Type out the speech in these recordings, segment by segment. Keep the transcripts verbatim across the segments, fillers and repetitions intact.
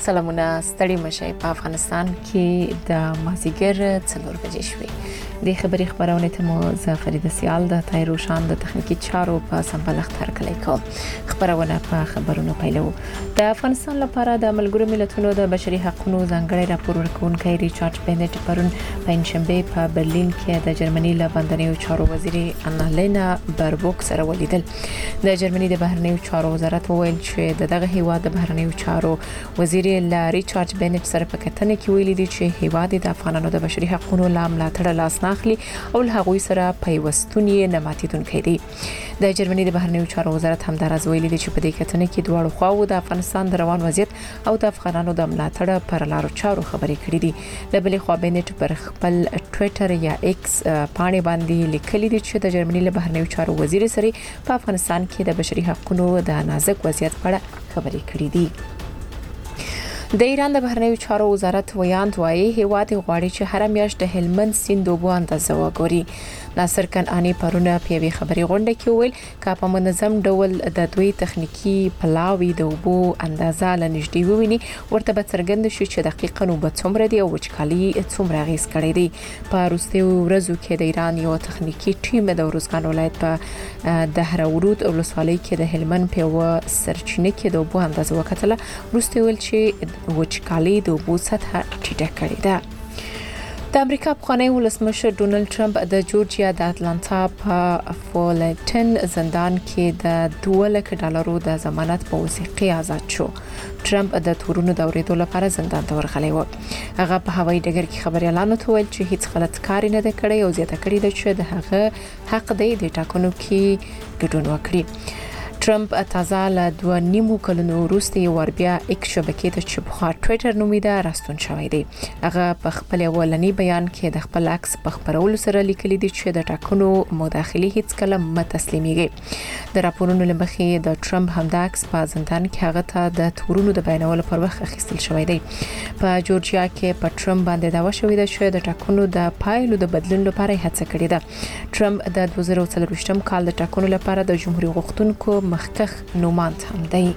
سلامونه ستړي مشي په افغانستان کې د مازیګر څلور بجې شوې د خبري خبرونه ته مو زه فرید سیال د تایروشان د تخنیکی چارو په سمبلښت هرکلی کوم خبرونه په خبرونو پیلو د افغانستان لپاره د ملګرو ملتونو د بشري حقوقو ځانګړي راپور ورکونکي ریچارډ بنټ پرون پنځشنبه په برلین کې د جرمني له بندنیو چارو وزیر انالینا بربوک سره ولیدل د جرمني د بهرنیو چارو وزارت وویل چې دغه هیواد د بهرنیو چارو وزیر لا ریچارډ بنټ سره په کتنه کې ویلي دي چې هیواد د افغانانو د بشري حقوقو لامل تړل لاس ناخلي او له هغوی سره پیوستون یې نه ماتیدونکي دي د جرمني د بهرنیو چارو وزارت هم دراز ویلي دي چې په دې کتنه کې دواړو خواو د افغانستان د روان وضعیت او د افغانانو د ملاتړ پر لارو چارو خبرې کړې دي د بلې خوا بنټ پر خپل ټوئیټر یا ایکس پاڼې باندې لیکلي دي چې د جرمني له بهرنیو چارو وزیر سره په افغانستان کې د بشري حقوقو د نازک وضعیت په اړه خبرې کړې دي د ایران د بهرنیو چارو وزارت ویاند وایي هیواد غواړي چې هر میاشت د هلمند سیند اوبو اندازه وګوري ناصر کنعانی پرونه په وی خبري غونډه کې ویل چې په منظم ډول د دوی تخنیکی پلاوی د اوبو اندازه لنږدې وویني ورته به څرګند شي چې دقیقاً اوبه څومره دي او وچکالي څومره غیس کړي دي په وروستي ورځو کې د ایران یو تخنیکی ټیم د روزګان ولایت په دهراورود ولسوالۍ کې د هلمند په سرچینه کې د اوبو اندازه وکړه وروسته ویل چې وچکالي د اوبو سطح ټیټه کړې ده د امریکا پخوانی ولسمشر ډونالد ټرمپ د جورجیا د اتلانتا په فولټن زندان کې د دوه لک ډالرو د ضمانت په وثیقه آزاد شو ټرمپ د تورونو د اوریدو لپاره زندان ته ورغلی و هغه په هوایي ډګر کې خبريالانو ته ویل چې هیڅ غلط کار نه دی کړی او زیاته کړی دی چې د هغه حق دی د ټاکنو کې ګډون وکړي ټرمپ تازه له دوه نیمو کلونو وروسته یو ور بیا ایکس شبکې ته چې په ټوئیټر نومیده راستون شوی دی هغه په خپل اولنی بیان کې د خپل عکس په خبرولو سره لیکلي دي چې د ټاکنو مداخلي هیڅ کله متسلیمیږي د راپورونو لمخې د ټرمپ همدا عکس په زندان کې هغه ته د تورونو د بیانولو پر وخت اخیستل شوی دی په جورجیا کې په ټرمپ باندې داوا شوې ده چې د ټاکنو د پایلو د بدلون لپاره هڅه کړې ده ټرمپ د دوه زره څلور کال د ټاکنو لپاره د جمهوریت غوښتونکو مخکخ نوماند هم دی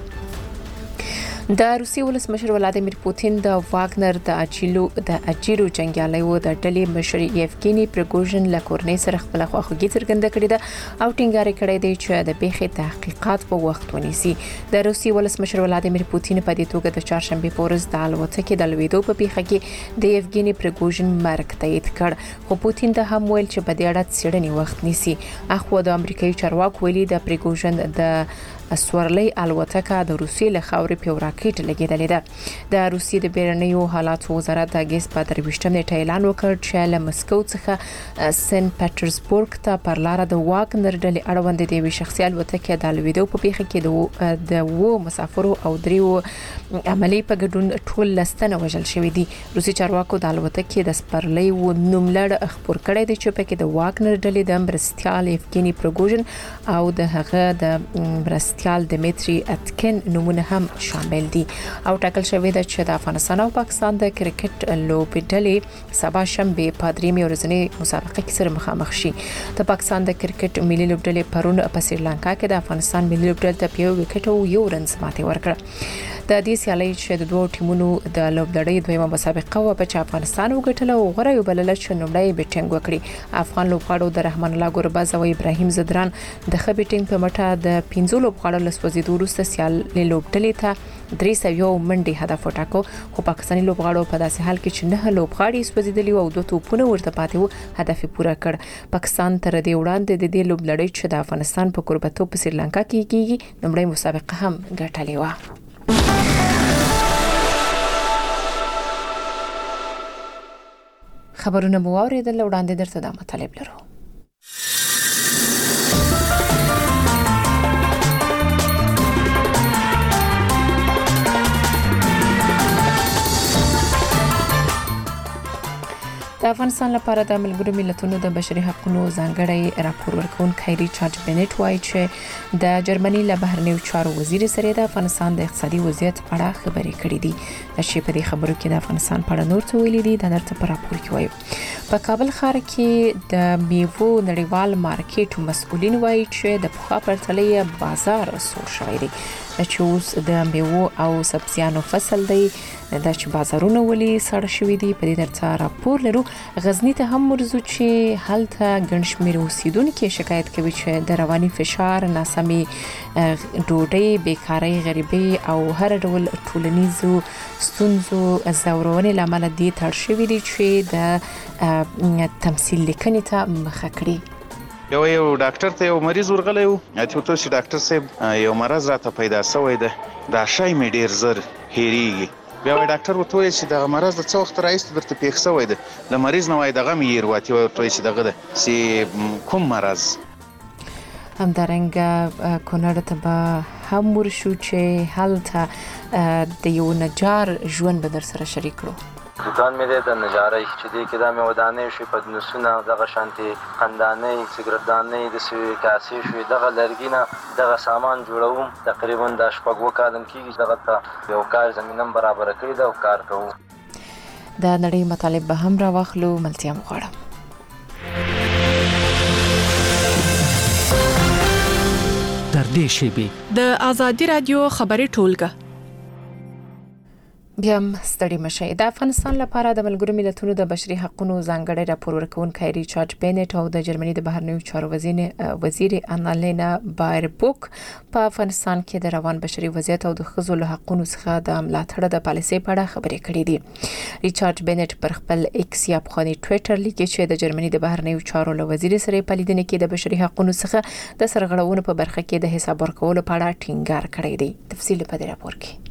د روسي ولسمشر ولادیمیر پوتین د واګنر د اجیلو د اجیرو جنگیالیو د ډلې مشر یفګینی پریګوژن له کورنۍ سره خپل خواخوږي څرګنده کړې ده او ټینګار کړی دی چې د بیخي تحقیقات په وخت ونیسي د روسي ولسمشر ولادیمیر پوتین په دې توګه د چهارشنبه په ورځ د الوتکې د لویدو په پیښه کې د یفګینی پریګوژن مرګ تایید کړ خو پوتین د هم ویل چې په دې اړه څېړنې وخت نیسي اخو د امریکایي چارواکو ویلي د پریګوژن د سورلۍ الوتکه د روسیې له خاورې په راکټ لګیدلې ده د روسیې د بیرنیو حالاتو وزارت د اگست په درویشتم نیټه اعلان وکړ چې له مسکو څخه سن پټرزبورګ ته پر لار د واګنر ډلې اړوند د وی شخصي الوتکه د لویدو په پیښه کې د وو مسافرو او دریو عملی په ګډون ټول لستنه وژل شوې دي روسي چارواکو د الوتکې د سپرلۍ و نوملړ خبر کړی دی چې په کې د واګنر ډلې د مرستيال یفګینی پریګوژن او د هغه د مرستيال دمیتری اتکن نمونه هم شامل دي او ټاکل شوی دی چې د افغانستان او پاکستان د کرکټ لوبې ډلې سبا شنبه په درېمې ورځنۍ مسابقه کې سره مخامخ شي د پاکستان د کرکټ ملي لوبډلې پرون په سریلانکا کې د افغانستان ملي لوبډلې ته په وکټ او یو رنز ماتې ورکړه د دې سیالۍ چې د دوه ټیمونو د لوبډلې دویمه مسابقه و په افغانستان وګټله او غره یو بلل چې نومړی بیټینګ وکړي افغان لوبغاړو د رحمان الله ګورباز او ابراهیم زدران د خ بیټینګ په مټه د پنځو لوبغاړو لسوځیدو وروسته سیالۍ لوبډلې ته درې سوه منډي هدف وټاکو خو پاکستاني لوبغاړو په داسې حال کې چې نه لوبغاړي سوځیدلی او دوه توپونه ورته پاتې وو هدف پوره کړ پاکستان تر دې وړاندې د دې لوبلړۍ چې د افغانستان په کوربتو په سریلانکا کې کیږي نومړی مسابقه هم ګټلې و خبرونه مو اوریدل وړاندې درته د مطالب لرو د افغانستان لپاره د ملګرو ملتونو د بشري حقوقو ځانګړي راپور ورکونکي ریچارډ بنټ وایي چې د جرمني له بهرنیو چارو وزیر سره د افغانستان د اقتصادي وضعیت په اړه خبرې کړې دي چې په دې خبرو کې د افغانستان په اړه نور څه ویلي دي د نړۍ په راپور کې وایي په کابل ښار کې د میوو نړیوال مارکیټ مسؤلین وایي چې د پخوا پرتلې بازار سور شوی دی چې اوس د میوو او سبزیانو فصل دی دا چې بازارونه ولي سړ شوي دي په دې ترڅ راپور لرو. غزنی ته هم ورزو چې هلته ګڼ شمېر اوسیدونکو شکایت کوي چې د رواني فشار، ناسمي ډوډۍ، بیکارۍ، غریبۍ او هر ډول ټولنیزو ستونزو زورونې لامل دي تړ شوي دي چې د تمثيل لیکنې ته مخه کړي. یو یو ډاکټر ته یو مریض ورغلی و، چې ته چې ډاکټر صاحب یو مرض راته پیدا شوی دی، دا شی مې ډیر زر هېریږي. بیا وایي ډاکټر ورته وایي چې دغه مرض د څه وخت راهیسې درته پېښ شوی دی، له مریض نه وایي دغه مې هېر واتې وایي ورته وایي چې دغه ده چې کوم مرض. همدارنګه کونړ ته به هم ورشو چې هلته د یو نجار ژوند به در سره شریک کړو. دکان مې د نجارۍ چې دې کې دا مې ودانې شوې، پدنسونه، دغه شانتي خندانۍ، سګرټدانۍ، د سوي کاسې شوې، دغه لرګي نه دغه سامان جوړوم. تقریبا د شپږ اووه کاله کېږي دغه ته یو کار زمینه برابره کړې ده او کار کوو. د نړۍ مطالب به هم راواخلو، ملتیا مو غواړم. در دې شیبې د آزادي رادیو خبري ټولګه بیا ستړي مشي. د افغانستان لپاره د ملګرو ملتونو د بشري حقوقو ځانګړي راپور ورکونکي ریچارډ بینټ او د جرمني د بهرنیو چارو وزیر وزیر انالینا بایربوک په افغانستان کې د روان بشري وضعیت او د ښځو له حقوقو څخه د ملاتړ د پالیسۍ په اړه خبرې کړې دي. ریچارډ بینټ پر خپل ایکس یا پخوانی ټوئیټر لیکي چې د جرمني د بهرنیو چارو له وزیر سره په لیدنه کې د بشري حقوقو څخه د سرغړونو په برخه کې د حساب ورکولو په اړه ټینګار کړی دی. تفصیل په دې راپور کې.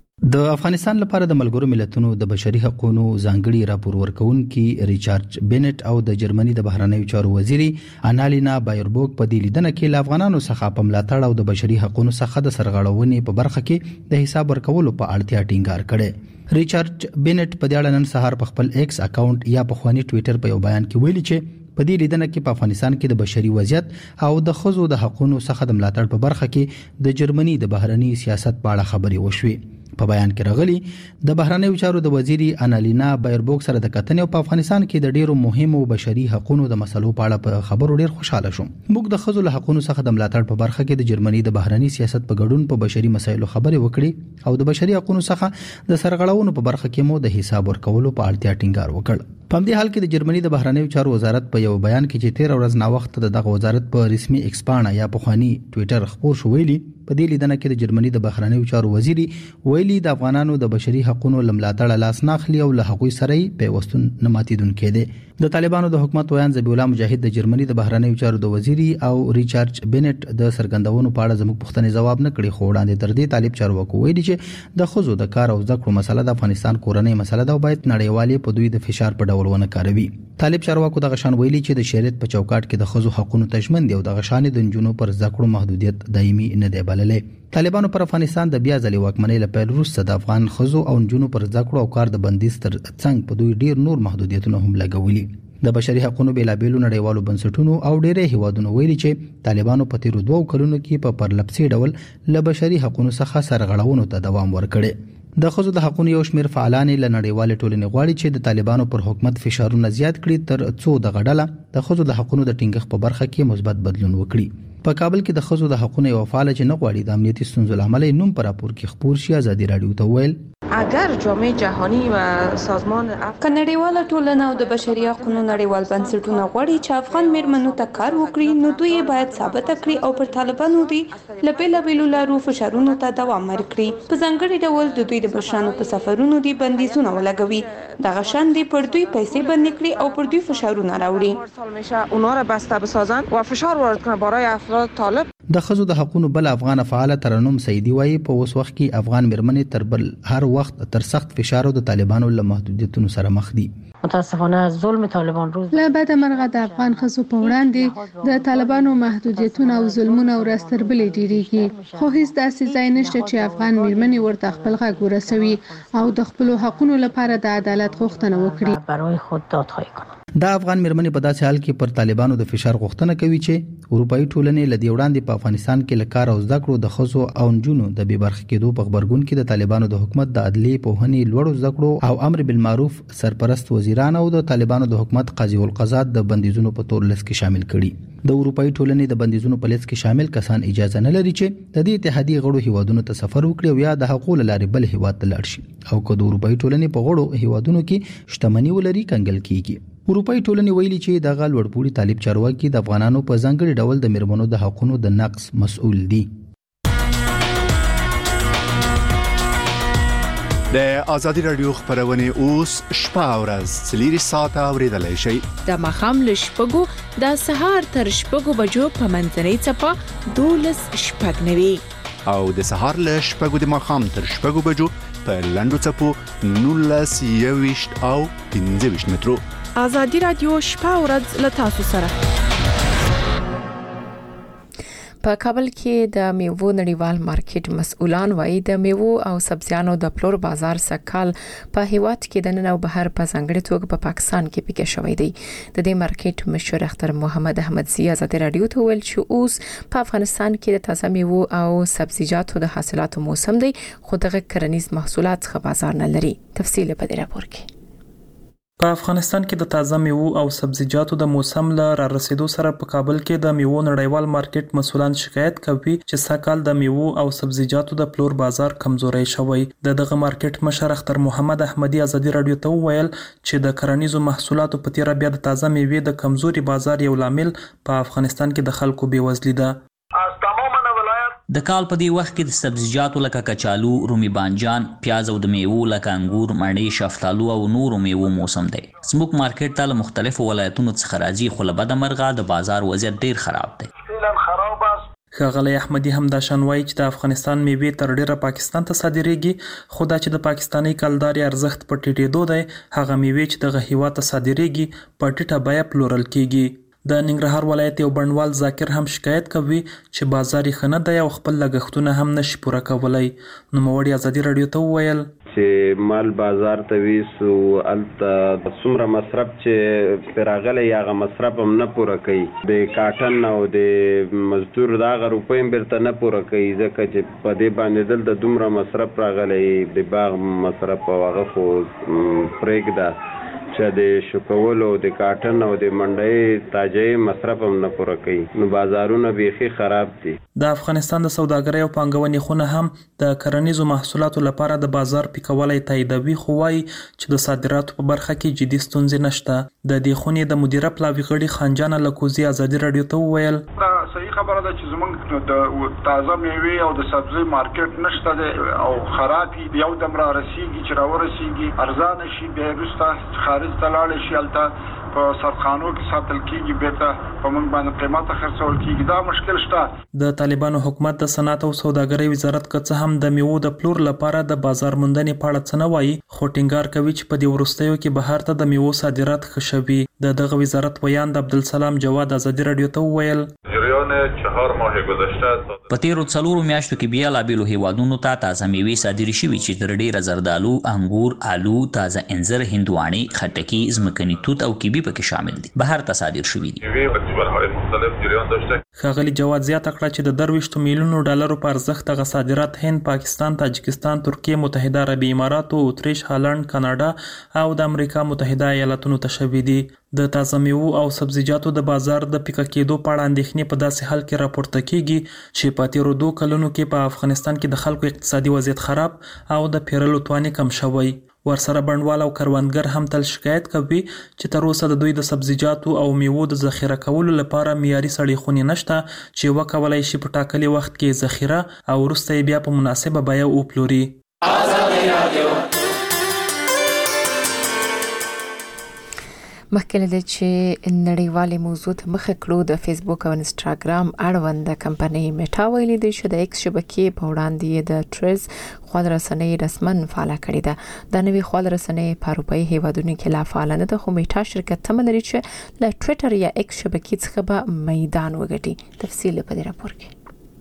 د افغانستان لپاره د ملګرو ملتونو د بشري حقوقو ځانګړي راپور ورکونکي ریچارډ بینټ او د جرمني د بهرنیو چارو وزیر انالینا بایربوک په دې لیدنه کې له افغانانو څخه په ملاتړ او د بشري حقوقو څخه د سرغړونې په برخه کې د حساب ورکولو په اړتیا ټینګار کړي. ریچارډ بینټ په دې اړه نن سهار په خپل ایکس اکاونټ یا په خواني ټوئیټر په یو بیان کې ویلي چې په دې لیدنه کې په افغانستان کې د بشري وضعیت او د ښځو د حقوقو څخه د ملاتړ په برخه کې د جرمني د بهرني سیاست په اړه خبرې وشوې. په بیان کې راغلي د بهرنیو چارو د وزیر انالینا بایربوک سره د کتنې په افغانستان کې د ډیرو مهمو بشري حقوقو د مسلو په اړه په خبرو ډیر خوشاله شوم. موږ د ښځو له حقوقو څخه د ملاتړ په برخه کې د جرمني د بهرني سیاست په ګډون په بشري مسایلو خبرې وکړې او د بشري حقوقو څخه د سرغړونو په برخه کې مو د حساب ورکولو په اړتیا ټینګار وکړ. په دې حال کې د جرمني د بهرنیو چارو وزارت په یو بیان کې چې تیر ورځ نا وخت دغه وزارت په رسمي ایکسپانا یا په خواني ټوئیټر خبر شو ویلي په دې لیدنه کې د جرمني د بهرنیو چارو وزیر ویلي د افغانانو د بشري حقوقو لملاتړ لاس ناخلي او له حقوقي سره پیوستون نه ماتیدونکې دي. د طالبانو د حکومت ویان ذبیح الله مجاهد د جرمني د بهرنیو چارو د وزیر او ریچارډ بینټ د سرګندونو په اړه زموږ پوښتنې جواب نه کړي، خو وړاندې تر دې طالب چارواکو ویلي چې د ښځو د کار او زده کړو مسله د افغانستان کورنۍ مسله ده او باید نړیوالې په دوی د فشار په ډول ونه کاروي. طالب چارواکو د غشان ویلي چې د شریعت په چوکاټ کې د ښځو حقوقو تضمین دی او د غشان د جنونو پر زده کړو محدودیت دایمي نه دی بللې. طالبانو پر افغانستان د بیا ځلې واکمنۍ لپاره وروسته د افغان ښځو او جنونو پر زده کړو او کار د بندیز تر څنګ په دوی ډیر نور محدودیتونه هم لګولي. د بشري حقوقو بیلابېلو نړیوالو بنسټونو او ډېرې هیوادونو ویلي چې طالبانو په تیرو دوو کلونو کې په پرلپسې ډول له بشري حقوقو څخه سرغړونو ته دوام ورکړي. د ښځو د حقوقو یو شمېر فعالان له نړیوال ټولنې غواړي چې د طالبانو پر حکومت فشارونه زیات کړي تر څو د غډله د ښځو د حقوقو د ټینګښت په برخه کې مثبت بدلون وکړي. په کابل کې د ښځو د حقوقو یو فعال چې نه غواړي د امنیتي ستونزو له امله نوم پر راپور کې خبر شي ازادي رادیو ته ویل اگر جامعه جهانی و سازمان کنړیواله ټولنه او د بشري حقوقو نړیوال بنسټونه غواړي چې افغان میرمنو ته کار وکړي، نو دوی باید ثابت کړي او پر طالبانو دي لبیل بیلو لارو فشارونو ته دوام ورکړي. په ځانګړي ډول د دوی د بشرانو په سفرونو دي بندیزونه ولګوي، دغه شان دي پر دوی پیسې بند کړي او پر دوی فشارونه راوړي. سال میشه اونا را بسته بسازن و فشار وارد کنن برای افراد طالب. د ښځو د حقوقو بل افغان فعال ترنم سیدی وایي په اوس وخت کې افغان میرمنې تر بل هر وخت تر سخت فشار او د طالبانو له محدودیتونو سره مخ دي. متاسفانه ظلم طالبان روز له بعد مرغه د افغان ښځو په وړاندې د طالبانو محدودیتونه او ظلمونه ورځ تر بلې ډیریږي، خو هیڅ داسې ځای نشته چې افغان میرمنې ورته خپل غږ ورسوي او د خپل حقوقو لپاره د عدالت غوښتنه وکړي. برای خود دادخواهی کنند. دا افغان مرمنې په داسې حال کې پر طالبانو د فشار غوښتنه کوي چې اروپאי ټولنې لدی وړاندې په افغانستان کې لکار او زده کړو د خزو او نجونو د بې برخې کېدو په خبرګون کې د طالبانو د حکومت د عدلي پوهنې لوړو زده کړو او امر بالمعروف سرپرست وزیران او د طالبانو د حکومت قاضي القضات د بندیزونو په تور لیست کې شامل کړي. د اروپאי ټولنې د بندیزونو په لیست کې شامل کسان اجازه نه لري چې د دې اتحادیې غړو هیوادونو ته سفر وکړي او یا د حقوق لارې بل هیواد ته لاړ شي او که د اروپאי ټولنې په غړو هیوادونو کې شتمني ولري کنګل کیږي. اروپאי ټولنې ویلي چې د غل وړپوړي طالب چارواکي د افغانانو په ځانګړي ډول د مرمنو د حقوقو د نقض مسؤل دي. د ازادي رادیو خبرونه اوس شپه او ورځ څلور ساعته اوریدلای شئ. د مخام له شپږو د سهار تر شپږو بجو په منځنۍ چپه دولس شپږ نوي او د سهار له شپږو د مخام تر شپږو بجو په لندو چپو نولس یويشت او پنځه ویشت مترو. ازادي رادیو شپه او ورځ له تاسو سره. په کابل کې د میوو نړیوال مارکیټ مسؤلان وایي د میوو او سبزیانو د پلور بازار سکهال په هیواد کې د نن او بهر په ځانګړي توګه په پاکستان کې پیښ شوی دی. د دې مارکیټ مشر اختر محمد احمدزي ازادي رادیو ته ویل چې اوس په افغانستان کې د تازه میوو او سبزیجاتو د حاصلاتو موسم دی خو دغه کرنیز محصولات ښه بازار نه لري. تفصیل په دې راپور کې. په افغانستان کې د تازه میوو او سبزیجاتو د موسم له را رسیدو سره په کابل کې د میوو نړیوال مارکیټ مسؤلان شکایت کوي چې سږکال د میوو او سبزیجاتو د پلور بازار کمزوري شوی. د دغه مارکیټ مشر اختر محمد احمدي ازادي رادیو ته وویل چې د کرنیزو محصولاتو په تیر بیا د تازه میوې د کمزوري بازار یو لامل په افغانستان کې د خلکو بیوزلي ده. د کال په دې وخت کې د سبزیجاتو لکه کچالو، رومي بانجان، پیاز او د میوو لکه انګور، مڼې، شفتالو او نورو میوو موسم دی. زموږ مارکیټ ته له مختلفو ولایتونو څخه راځي خو له بده مرغه د بازار وضعیت ډیر خراب دی. ښاغلی احمدي هم دا شان وایي چې د افغانستان میوې تر ډیره پاکستان ته صادریږي خو دا چې د پاکستاني کلداري ارزښت په ټیټېدو دی هغه میوې چې دغه هیواد ته صادریږي په ټیټه بیه پلورل کیږي. د ننګرهار ولایت یو بڼوال ذاکر هم شکایت کوي چې بازار یې ښه نه دی او خپل لګښتونه هم نشي پوره کولی. نوموړي ازادي رادیو ته وویل چې مال بازار ته ویسو الته څومره مصرف چې پراغله هغه مصرف هم نه پوره کوي. د کاټن او د مزدور دا غ روپۍ هم بیرته نه پوره کوي ځکه چې په دې باندې دل د دومره مصرف راغلی د باغ مصرف او هغه خو پرېږده چې د شکولو د کاټن او د منډۍ تاجې مصرف هم نه پوره کوي نو بازارونه بیخي خراب دي. د افغانستان د سوداګرۍ او پانګونې خونه هم د کرنیزو محصولاتو لپاره د بازار پیکولای تاییدوي خو وایي چې د صادراتو په برخه کې جدي ستونزې نشته. د دې خونې د مدیره پلاوي غړي خانجان لکوزي ازادي رادیو ته وویل صحیح خبره ده چې زمونږ د تازه میوې او د سبزی مارکیټ نشته دی او خراب دي. یو دم را رسیږي چې را ورسیږي ارزانه شي بیا وروسته خارج ته لاړ شي هلته په سرخانو کې ساتل کیږي بیرته په موږ باندې قیمته خرڅول کیږي. دا مشکل شته. د طالبانو حکومت د صنعت او سوداګرۍ وزارت که څه هم د میوو د پلور لپاره د بازار موندنې په اړه څه نه وایي خو ټینګار کوي چې په دې وروستیو کې بهر ته د میوو صادرات ښه شوي. د دغه وزارت ویان د عبدالسلام جواد ازادي رادیو ته وویل په تیرو څلورو میاشتو کې بیا لابیلو هیوادونو ته تازه میوې صادرې شوي چې تر ډیره زردالو، انګور، آلو، تازه انځر، هندواڼې، خټکي، ځمکني توت او کیبي پکې شامل دي. بهر ته صادر شوي دي. ښاغلي جواد زیاته کړه چې د درویشتو میلیونو ډالرو په ارزښت دغه صادرات هند، پاکستان، تاجکستان، ترکیه، متحده عربي اماراتو، اتریش، هالند، کاناډا او د امریکا متحده ایالاتونو ته شوي دي. د تازه میوو او سبزیجاتو د بازار د پیکه کېدو په اړه اندېښنې په داسې حال کې راپورته کیږي چې په تیرو دوه کلونو کې په افغانستان کې د خلکو اقتصادي وضعیت خراب او د پیرلو توان کم شوی. ورسره بڼوال او کروندګر هم تل شکایت کوي چې تر اوسه د دوی د سبزیجاتو او میوو د ذخیره کولو لپاره معیاري سړې خونې نشته چې وکولای شي په ټاکلي وخت کې ذخیره او وروسته یې بیا په مناسبه بیه وپلوري. مخکې له چې نړیوالې موضوع ته مخه کړو د فیسبوک او انسټاګرام اړوند کمپنۍ میټا ویلي دی چې د ایکس شبکې په وړاندې د ټریز خپل رسنۍ رسمن فعال کړی ده. د نوې خپل رسنۍ په اروپאי هیوادونو کې لا فعال نه ده خو میټا شرکت تمه لري چې له ټوئیټر یا ایکس شبکې څخه به میدان وګټي. تفصیل په دې راپور کې.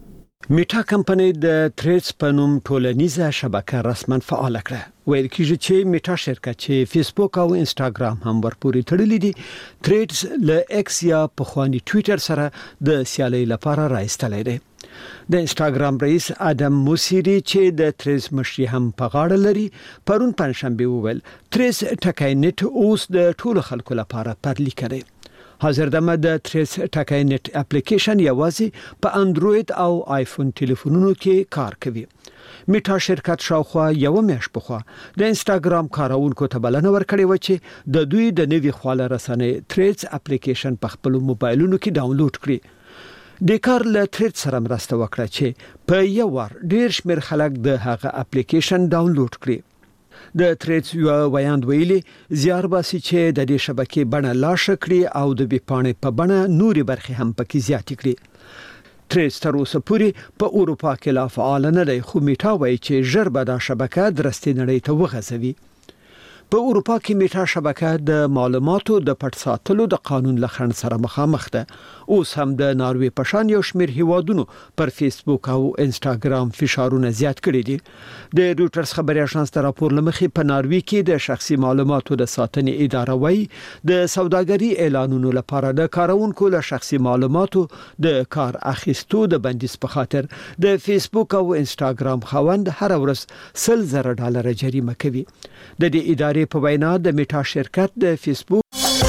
میټا کمپنۍ د تریډز په نوم ټولنیزه شبکه رسما فعال کړه. ویل کېږي چې میټا شرکت چې فیسبوک او انستاګرام هم ورپورې تړلې دي تریډز له ایکس یا پخوانی ټوئیټر سره د سیالۍ لپاره راایستلې ده. د انستاګرام رئیس ادم موسیری چې د تریډز مشري هم په غاړه لري پرون پنځشنبه وویل تریډز ټکای نت اوس د ټولو خلکو لپاره پرلی کړي. حاضر دمه د تریډز ټکای نت اپلیکیشن یوازې په انډراید او آیفون ټلیفونونو کې کار کوي. میټا شرکت شاوخوا یو میاشت پخوا د انستاګرام کارونکو ته بلنه ورکړې و چې د دوی د نوي خواله رسنۍ تریډز اپلیکیشن په خپل موبایلونو کې ډاونلوډ کړي. د کار له تریډز سره مرسته وکړه چې په یو وار ډیر شمیر خلک د هغه اپلیکیشن ډاونلوډ کړي. د تریډز یو ویاند ویلي زیار باسي چې د دې شبکې بڼه لا ښه کړي او د بیپانې په بڼه نوري برخې هم پکې زیاتې کړي. تریډز تر اوسه پورې په اروپا کې لا فعال نه دی خو میټا وایي چې ژر به دا شبکه درستې نړۍ ته وغځوي. په اروپا کې میټا شبکه د معلوماتو د پټ ساتلو د قانون له خنډ سره مخامخ ده. اوس هم د ناروې په شان یو شمېر هیوادونو پر فیسبوک او انستاګرام فشارونه زیات کړي دي. د روټرز خبري اژانس تر راپور لمخې په ناروې کې د شخصي معلوماتو د ساتنې اداره وایي د سوداګري اعلانونو لپاره د کارونکو له شخصي معلوماتو د کار اخیستو د بندیز په خاطر د فیسبوک او انستاګرام خاوند هر ورځ سل زره ډالر جریمه کوي. د دې ادارې په وینا د میټا شرکت د فیسبوک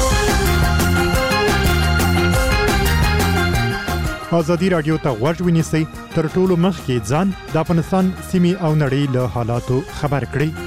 ازادي رادیو ته غوږ ونیسئ تر ټولو مخکې ځان د افغانستان سیمې او نړۍ له حالاتو خبر کړئ.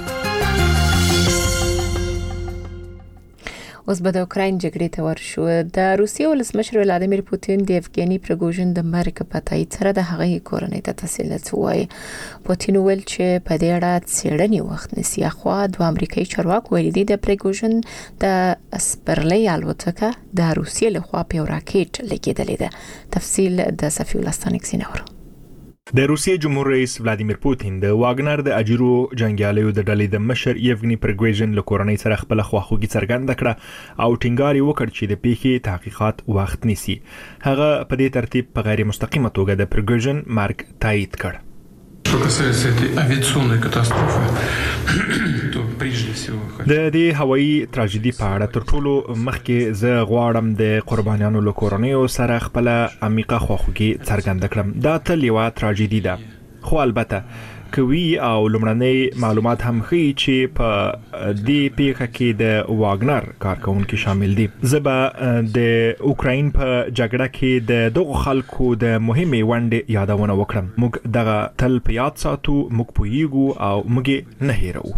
اوس به د اوکراین جګړې ته ورشو. د روسیې ولسمشر ولادیمیر پوتین د یفګنی پریګوژن د مرګ په تایید سره د هغه کورنۍ ته تسلیت وایي. پوتین ویل چې په دې اړه څېړنې وخت نیسي. خو د امریکایي چارواکو ویلي دي د پریګوژن د سپرلی الوتکه د روسیې لخوا په راکټ لګیدلې ده. تفصیل د صفی ولستانک سینور. د روسیې جمهور رئیس ولادیمیر پوتین د واګنر د اجیرو جنگیالیو د ډلې د مشر یفګنی پریګوژن له کورنۍ سره خپل خواخوږي څرګنده کړه او ټینګار وکړ چې د پیښې تحقیقات وخت نیسي. هغه په دې ترتیب په غیر مستقیمه توګه د پریګوژن مرګ تایید کړ. Что касается этой авиационной катастрофы, то прежде всего د دې هوایي تراژیدي په اړه تر ټولو مخکې زه غواړم د قربانیانو له کورنیو سره خپل عمیقه خواخوږي څرګنده کړم. دا تل یوه تراژیدي ده خو البته کوي او لمړنۍ معلومات هم ښیي چې په دې پیښه کې د واګنر کارکونکو شامل دي. زه به د اوکراین په جګړه کې د دغو خلکو د مهمې ونډې یادونه وکړم. موږ دغه تل په یاد ساتو، موږ پوهیږو او موږ نه هیرو.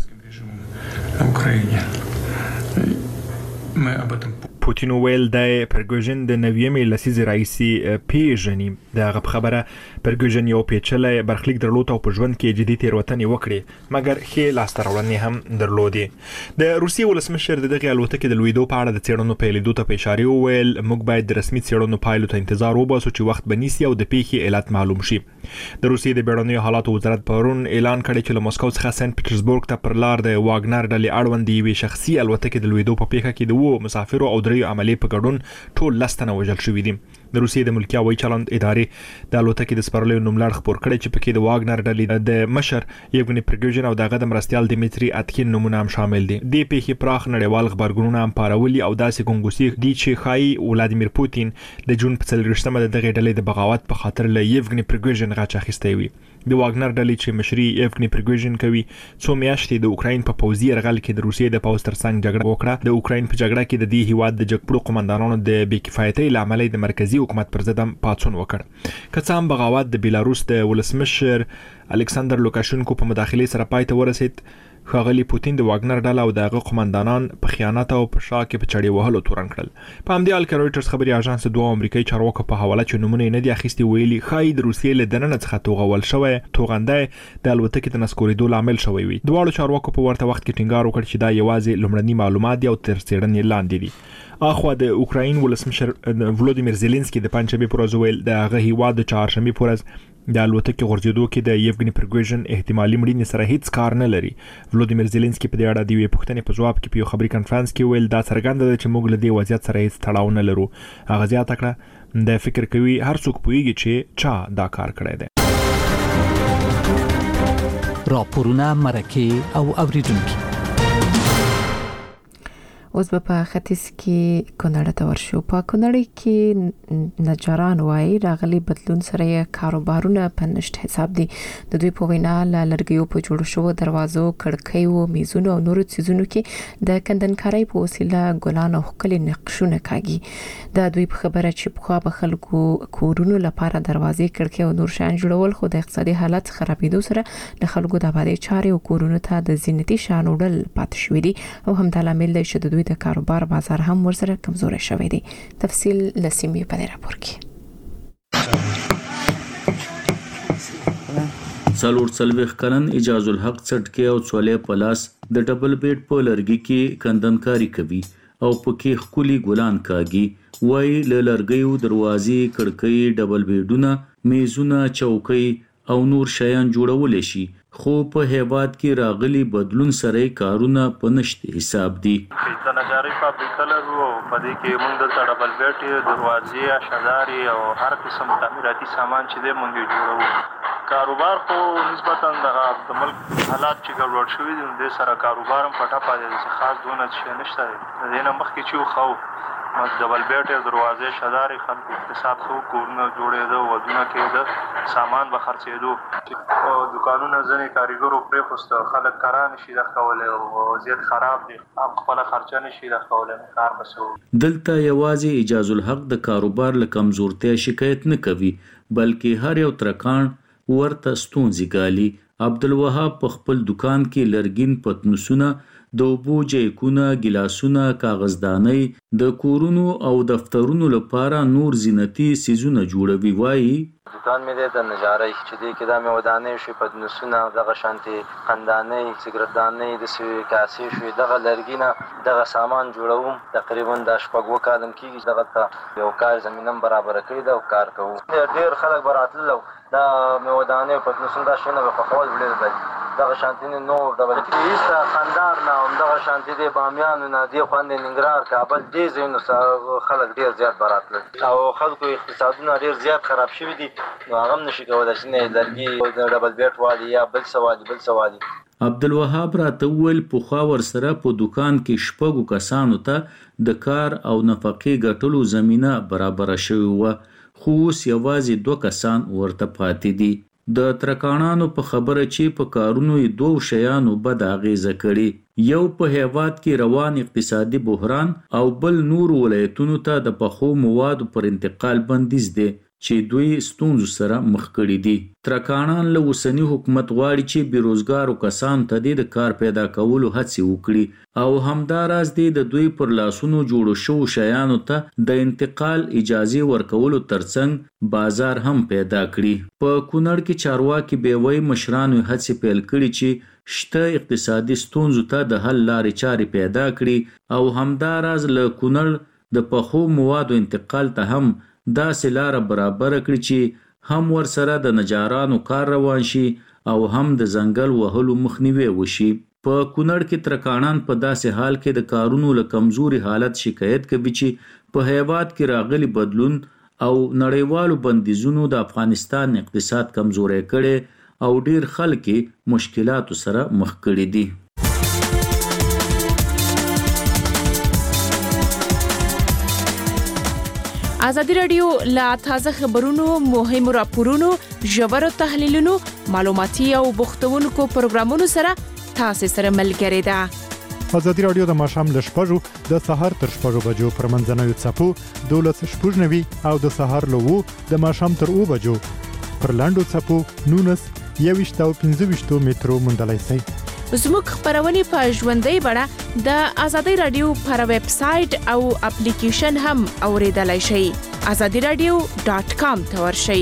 پوتین ویل د پرګوژن د نویمې لسیزې رئیسي پیژني. دغه خبره پرګوژن یو پیچلې برخلیک درلود او په ژوند کې جدي تیروتنې وکړې مګر ښې لاسته راوړنې هم درلودې. د روسیې ولسمشر د دغه الوتکې د لویدو په اړه د څېړنو پیلېدو ته په اشاره وویل موږ باید د رسمي څېړنو پایلو ته انتظار وباسو چې وخت بنیسي او د پیښې علت معلوم شي. د روسیې د بیړنیو حالاتو وزارت پرون اعلان کړی چې له مسکو څخه سنت پیټرزبورګ ته پر لار د واګنر ډلې اړوند یوې شخصي الوتکې د لویدو په پیښه کې د وو مسافرو او درې عملي په ګډون ټول لستنه وژل شوي دي. د روسیې د ملکي هوایي چلند ادارې د الوتکې د سپرلیو نوملړ خپور کړی چې پکې د واګنر ډلې د مشر یفګنی پریګوژن او دغه د مرستیال دیمیتری اتکین نمونه هم شامل دي. د پیښې پراخ نړیوال خبرګونونه هم پارولي او داسې ګونګوسي دي چې ښایي ولادیمیر پوتین د جون په څلوېښتمه د دغې ډلې د بغاوت په خاطر له یفګنی پریګوژن غچ اخیستی وي. د واګنر ډلې چې مشري یفګنی پریګوژن کوي څو میاشتې د اوکراین په پوځي یرغل کې د روسیې د پوځ ترڅنګ جګړه وکړه. د اوکراین په جګړه کې د دې هیواد د جګپړو قومندانانو د بې کفایتۍ له امله د مرکزی حکومت پر ضد پاڅون وکړ. که څه هم بغاوت د بیلاروس د ولسمشر الکساندر لوکاشنکو په مداخلې سره پای ته ورسید، ښاغلي پوتین د واګنر ډله او دغه قومندانان په خیانت او په شا کې په چړې وهلو تورن کړل. په همدې حال کې رویټرز خبري اژانس دوه امریکایي چارواکو په حواله چې نمونه نه دي اخیستي ویلي ښایي د روسیې له دننه څخه توغول شوی توغنده د الوتکې د نسکورېدو لامل شوی وي. دواړو چارواکو په ورته وخت کې ټینګار وکړ چې دا یوازې لومړني معلومات دي او تر څېړنې لاندې دي. اخوا د اوکراین ولسمشر ولودیمیر زيلنسکي د پنځمې پر ورځ ویل د هغه هیواد د چهارشنبې پر ورځ د الوتکې غورځېدو کې د یفګنی پریګوژن احتمالي مړینې سره هیڅ کار نه لري. ولودیمیر زيلنسکي په دې اړه د یوې پوښتنې په جواب کې په یو خبري کنفرانس کې ویل دا څرګنده ده چې موږ له دې وضعیت سره هیڅ تړاو نه لرو. هغه زیاته کړه د فکر کوي هر څوک پوهیږي چې چا دا کار کړی دی. راپورونه مرکه او اوریدونکو. اوس په ختیځ کې کونړ ته ورشو. په کونړ کې نجاران وایي راغلي بدلون سره کاروبارونه په نشټ حساب دي. د دوی په وینا لرګیو په جوړ شو دروازو، کړکیو، میزونو او نورو څیزونو کې د کندنکارۍ په وسیله ګلان او ښکلي نقشونه کاږي. د دوی په خبره چې په خوا به خلکو کورونو لپاره دروازې، کړکۍ او نور شیان جوړول، خو د اقتصادي حالت خرابېدو سره د خلکو د آبادی چارې او کورونو ته د زینتي شیانو ډول پاتې شوې دي او همدا لامل دی چې د دوی د کاروبار بازار هم ورسره کمزوري شوی دی. تفصیل لسیمې په راپور کې. څلور څلوېښت کلن اجاز الحق څټکي او څولې پلاس د ډبل بیډ په لرګي کې کندنکاری کوي او پکې ښکلي ګلان کاږي. وایي له لرګیو دروازې، کړکۍ، ډبل بیډونه، میزونه، چوکۍ او نور شیان جوړول شي، خو په هیواد کې راغلي بدلون سره کارونه په نشت حساب دي. د نجارۍ فابریکه لرو او په دې کې موږ د ډبل بیډ، دروازې، اشداري او هر قسم تعمیراتي سامان چې دی موږ جوړو. کاروبار خو نسبتا د ملک حالات چې ګډوډ شوي دي د سره کاروبار هم په ټاپه دي، خاص دونه شي نشته. د دې نه مخکې چې خو ډبل بیډ، دروازې، اشداري خلکو اقتصاد خو کورونه جوړېده، ودونه کېده، سامان به خرڅېدو او دکانونه ځینې کاریګرو پرېښوسته، خلک کار نشي د کولی او وضعیت خراب دی، خپله خرچه نشي د کولی، کار به څه. دلته یوازې اجاز الحق د کاروبار له کمزورتیا شکایت نه کوي، بلکې هر یو ترکاڼ ورته ستونزې ګالي. عبدالوهاب په خپل دکان کې لرګین پتنوسونه، د اوبو جیکونه، ګیلاسونه، کاغذدانۍ، د کورونو او دفترونو لپاره نور زینتي څیزونه جوړوي. وایي دکان مې دی د نجارۍ چې دی کې دا مې ودانۍ شوې، پتنوسونه، دغه شانتې خندانۍ، سګرټدانۍ، داسې کاسې شوې، دغه لرګي نه دغه سامان جوړوم. تقریبا دا شپږ اووه کاله کېږي چې دغه ته یو کار زمینه هم برابره کړې ده او کار کوو. ډېر خلک به راتلل او دا مې ودانۍ او پتنوسونه دا شیونه به خوښول ډېر بد دغه شانتي نور ډول ایسته خندار نه همدغه شانتي دی بامیانو نه دی خوندې ننګرهار، کابل، دې ځایونو خلک ډېر زیات به راتلل او خلکو اقتصادونه ډېر زیات خراب شوي دي، نو هغه هم نشي کولی چې نه لرګي د ډبل بیټ والي یا بل څه والي بل څه والي. عبدالوهاب راته وویل پخوا ورسره په دکان کې شپږو کسانو ته د کار او نفقې ګټلو زمینه برابره شوې وه، خو اوس یوازې دوه کسان ورته پاتې دي. د ترکاڼانو په خبره چې په کارونو یې دوو شیانو بد اغیزه کړي، یو په هیواد کې روان اقتصادي بحران او بل نور ولایتونو ته د پخو موادو پر انتقال بندیز دی چې دوی ستونزو سره مخ کړي دي. ترکاڼان له اوسني حکومت غواړي چې بیروزګارو کسانو ته د کار پیدا کولو هڅې وکړي او همداراز دی د دوی پر لاسونو جوړو شوو شیانو ته د انتقال اجازه ورکولو ترڅنګ بازار هم پیدا کړي. په کونړ کې چارواکي بیوی مشرانو هڅې پیل کړي چې شته اقتصادي ستونزو ته د حل لارې چارې پیدا کړي او همداراز له کونړ د پخو موادو انتقال ته هم داسې لاره برابر کړي چې هم ورسره د نجارانو کار روان شي او هم د ځنګل وهلو مخنیوی وشي. په کونړ کې ترکاڼان په داسې حال کې د کارونو له کمزوري حالت شکایت کوي چې په هیواد کې راغلي بدلون او نړیوالو بندیزونو د افغانستان اقتصاد کمزوری کړي او ډیر خلک مشکلاتو سره مخ کړي دي. ازادي رادیو لا تازه خبرونو، مهمو راپورونو، ژورو تحلیلونو، معلوماتي او بوختونکو پروګرامونو سره تاسو سره ملګری ده. ازادي رادیو د ماښام له شپږو د سهار تر شپږو بجو پر منځنوي څپو دولس شپږ نوي او د سهار له اوو د ماښام تر اوو بجو پر لاندو څپو نونس یویشت او پنځه ویشتو مترو موندلای شئ. زموږ خبرونه په ژوندۍ بڼه د ازادي رادیو پر ویب سټ او اپلیکیشن هم اوریدلای شئ. ازادي رادیو ډاٹ کام ته ورشئ.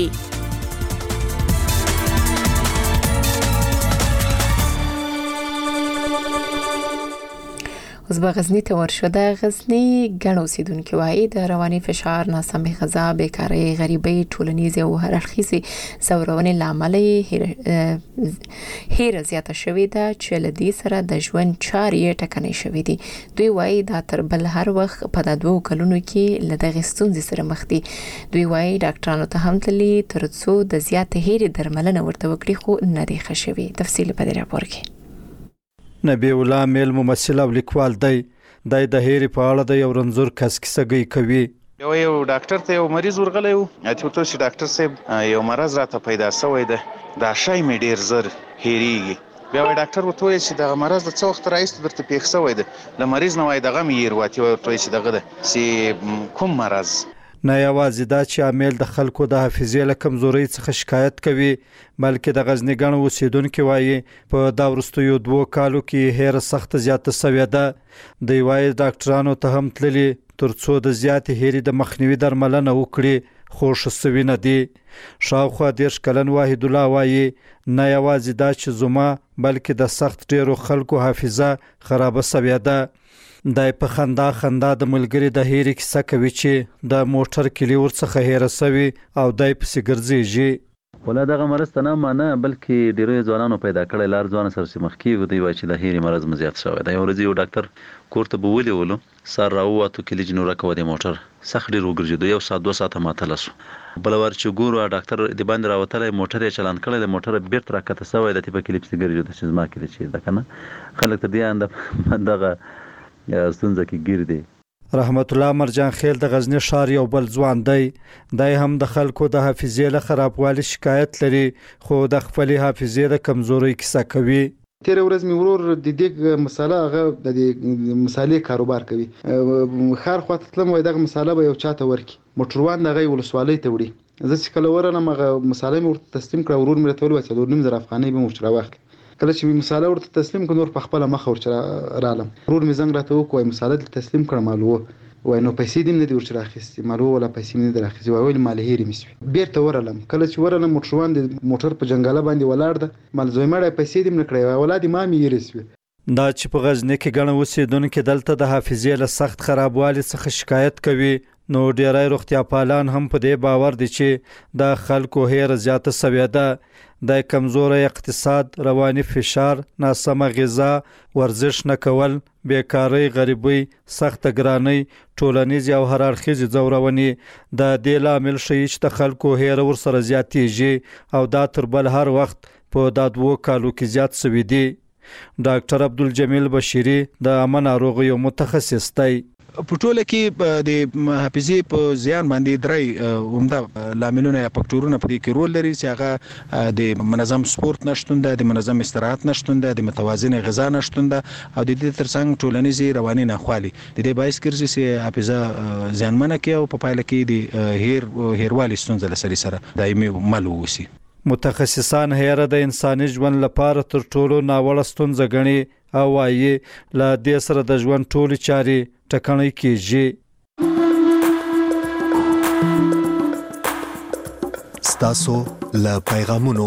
اوس به غزنی ته ورشو. د غزنی ګڼ اوسیدونکو وایي د رواني فشار، ناسمې غذا، بیکاري، غریبۍ، ټولنیز او هررخیزي زورونې لامل هیر زیاته شوې ده چې لدی سره د ژوند چارې ټکنۍ شوې دي. دوی وایي دا تر بل هر وخت په دغو کلونو کې لدغه ستونزې سره مخ دي. دوی وایي ډاکټرانو ته هم تللي ترڅو د زیات هیر درملنه ورته وکړي، خو نه دی ښه شوی. تفصیل په دې راپور کې. نبی الله میل ممثل او لیکوال دی. د د هیر په اړه د یو رنځور کس کیسه کوي. یو یو ډاکټر ته یو مریض ورغلی و، اته وته چې ډاکټر صاحب یو مرز راته پیدا شوی ده، دا شای می ډیر زر هیریږي. بیا وای ډاکټر وته چې دا مرز د څو وخت راځي درته پیښ شوی ده، ل مریض نه وای دغه میر وتی ورته چې دغه ده چې کوم مرز. نه یوازې دا چې عامل د خلکو د حافظې له کمزورۍ څخه شکایت کوي، بلکې د غزنی ګڼ اوسیدونکو وایي په دا وروستیو دوو کالو کې هیر سخت زیاته شوې ده. دوی وایي ډاکټرانو ته هم تللي ترڅو د زیات هیري د مخنیوي درملنه وکړي، خو ښه سوي نه دي. شاوخوا دېرش کلن واحد الله وایي نه یوازې دا چې زما بلکې د سخت ډیرو خلکو حافظه خرابه شوې ده. دای په خندا خندا د ملګری د هیري کیسه کوي چې د موټر کلی ورڅخه هیر سوي او دای په سیګرځيږي. ولا دغه مرض ته نه مانه بلکې ډیرو ځوانانو پیدا کړل، لار ځوان سره سمخکی ودی وای چې د هیري مرض مزیات شوی دی. ورځي یو ډاکټر کوړه بوولې ولو سر راوته کلی جنور کوي د موټر سخت ډیر وګرځیدو، یو ساعت دوه ساعت ماته لسو. بل ور چې ګورو ډاکټر د باندې راوتلې موټر یې چلان کړل، موټر بیرته راکته سوی د تیپه کلی سیګرځي د چزما کلی چې دا کنه خلک ته دی اند دغه یا ستونزه کې ګیر دی. رحمت الله مرجان خیل د غزنی شهر یو بل ځوان دی. دای هم د خلکو د حافظې له خرابوالي شکایت لري، خو د خپل حافظې د کمزوري کیسه کوي. تیر ورځ می ورور د دې مساله هغه د مسالې کاروبار کوي. خار خواته تلم وای دغه مساله به یو چاته ورکی موټروان دغه ولسوالۍ ته وړي. زه چې کله ورنه مغه مساله مې ورته تسلیم کړ، ورور مې ته ویل چې د نیم زر افغانۍ به مشترا واخلي. کله چې مساله ورته تسلیم کړ نور په خپل مخ ورچره رالم، ورور مې زنګ راته وکوي مساله تسلیم کړم مالو وای نو پیسې دې نه دی ورچره اخیستې، مالو ولا پیسې نه دی اخیستې، وای ول مال هېری مې بیرته ورالم. کله چې ورالم موټروان د موټر په جنگاله باندې ولاړ ده، مال زوی مړ پیسې دې نه کړې، ولادي ما مې یریسوي. دا چې په غزنی کې ګڼ اوسیدونکو دلته د حافظې له سخت خرابوالي څخه شکایت کوي، نو ډیری روغتیا پالان هم په دې باور دي چې د خلکو هیر زیاته شوې ده. د کمزوري اقتصاد، رواني فشار، ناسمه غذا، ورزش نه کول، بیکاری، غریبۍ، سخت ګرانۍ، ټولنیز او هررخیزي ځورونې د دې لامل شي چې د خلکو هیر ور سره زیاتېږي او دا تر بل هر وخت په دا دوو کالو کې زیات شوي دي. ډاکټر عبدالجمیل بشیری د عامه ناروغیو متخصص دی. په ټوله کې د حافظې په زیان باندې درې عمده لاملونه یا فاکټورونه په دې کې رول لري چې هغه د منظم سپورت نشټون ده، د منظم استراحت نشټون ده، د متوازن غذا نشټون ده او د دې ترڅنګ ټولنیزي رواني ناخوالي د دې باعث ګرځي چې حافظه زیانمنه کوي او په پایله کې د هیر هیروالي ستونزه لسري سره دایمي مل ووسی. متخصصان هیره د انساني ژوند لپاره تر ټولو ناوړه ستونزه ګڼي او وايي له دې سره د ژوند ټولې چارې ټکنۍ کیږي. ستاسو له پیغامونو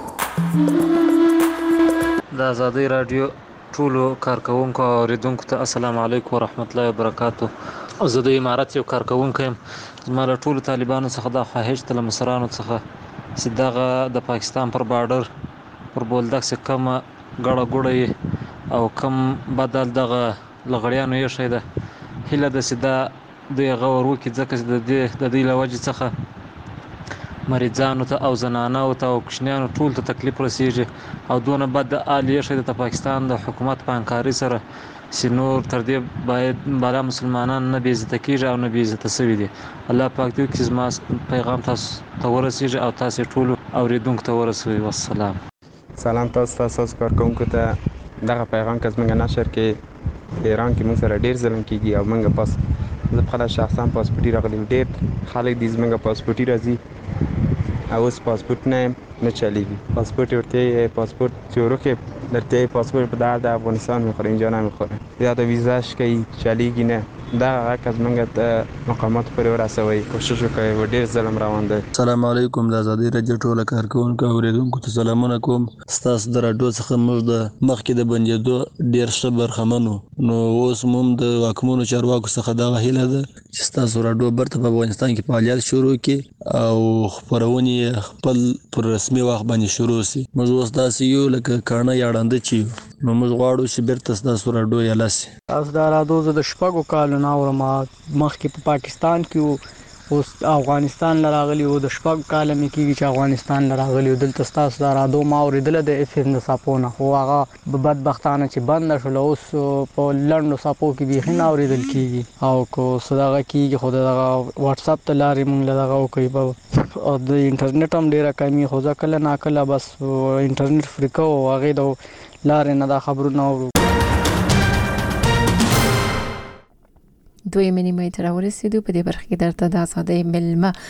د آزادۍ رادیو ټولو کارکونکو او اوریدونکو ته السلام علیکم ورحمت الله وبرکاتو. زه د امارات یو کارکونکی یم. زما له ټولو طالبانو څخه دا خواهش ته له مصرانو څخه چې دغه د پاکستان پر بارډر پر بولدک څخه کم ګړه ګوړه او کم بدل دغه لغړیانو یې شي ده هله د سدا د غور وکي ځکه د دې د دې لوجه څخه مریضانو ته او زنانو ته او کشنیانو ټول ته تکلیف رسیږي او دونه بد عالیه شي د پاکستان د حکومت په انکاري سره سينور تر دې باید بالا مسلمانان نه بي عزت کیږي او نه بي عزت سوي دي. الله پاک دې چې زما پیغام تاسو ته ورسیږي او تاسو ټول اوریدونکو ته ورسوي. والسلام. سلام تاسو تاسو کارکونکو ته دغه پیغام که زمونږ نشر کې ایران کې موږ سره ډیر ظلم کیږي او موږ پاس زه خپل شخصا پاسپورت راغلم، ډیر خلک دې زمونږ پاسپورت راځي او اوس پاسپورت نه نه چلیږي. پاسپورت ورته پاسپورت چورو کې درته پاسپورت په د افغانستان میخوره اینجا نمیخوره. یا د ویزاش کوي چلیږي نه. دا هغه از منګه د مقامات پورې ورسوي کوشش وکړي و ډیر ظلم روان دی. السلام علیکم د ازادي رادیو ټول کارکونکو اوریدونکو ته سلامونه کوم. ستاسو د رادیو څخه موږ د مخکې د بنجېدو ډیر ښه برخمنو نو اوس موږ د واکمنو چارواکو څخه دا هیله ده چې ستاسو رادیو برته په افغانستان کې فعالیت شروع کړي او خبرونه خپل پر رسمي وخت باندې شروع شي. موږ اوس داسې یو لکه کانه یاړنده چی نو موږ غواړو چې بیرته ستاسو رادیو یلاسي. تاسو دا رادیو د شپږو کالو نه اورم مخکې په پاکستان کې اوس افغانستان لراغلی او د شپږ کال مې کېږي چې افغانستان لراغلی او دلته تاسو دا رادیو ما اوریدل د اف ام صاحبونه خو هغه بدبختانه چې بند شول اوس په لندو صاحبو کې به نه اوریدل کېږي او کو صداغه کېږي خو دا واتس اپ ته لارې مونږ لږه کوي او د انټرنیټ هم ډیره کمی خو ځکه نه کله بس انټرنیټ فریکو هغه د لارې نه دا خبرونه اورو. دوی منی مې تر ورسېدو په دې برخه کې درته د آزادۍ ملمه